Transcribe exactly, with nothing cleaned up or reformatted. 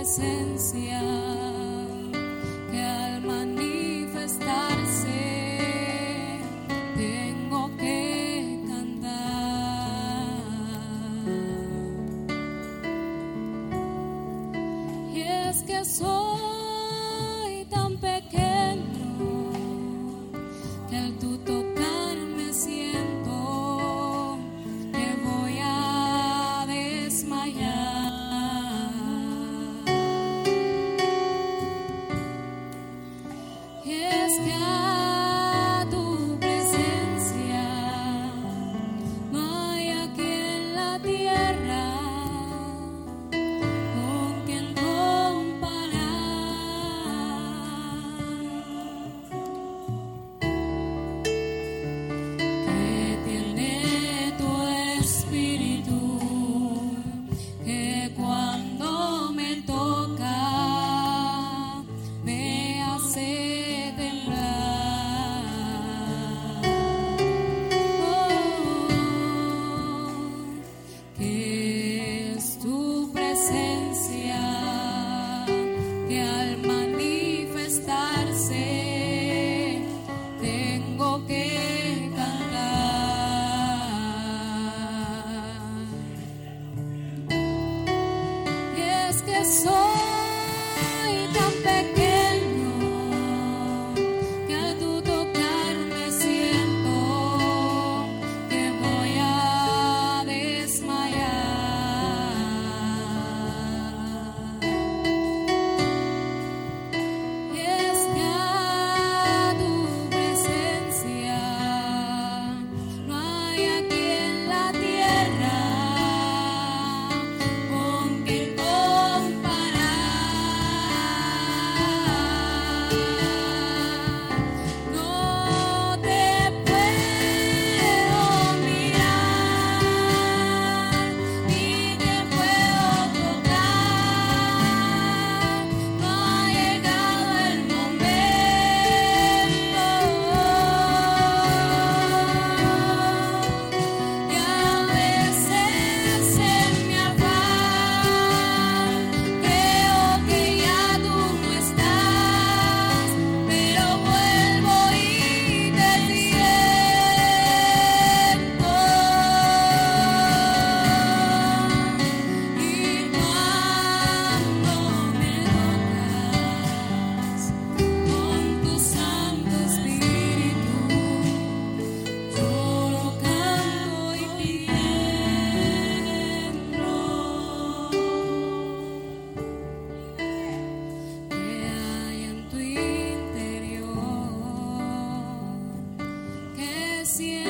presencia, que al manifestarse tengo que cantar. Y es que soy tan pequeño que al tu tocarme siento que voy a desmayar. Y es que a tu presencia no hay aquí en la tierra con quien comparar, que tiene tu espíritu, que cuando me toca me hace temblar. Oh, que es tu presencia, que al manifestarse tengo que cantar. Y es que soy tan pequeño que al tu tocarme siento que voy a desmayar. Y es que a tu presencia no hay aquí en la tierra con quien comparar. No te puedo mirar ni te puedo tocar. No ha llegado el momento y a veces en mi afán creo que ya tú no estás, pero vuelvo y te siento. Y cuando me tocas con tu Santo Espíritu, solo canto y tiemblo. Que hay en tu interior que siempre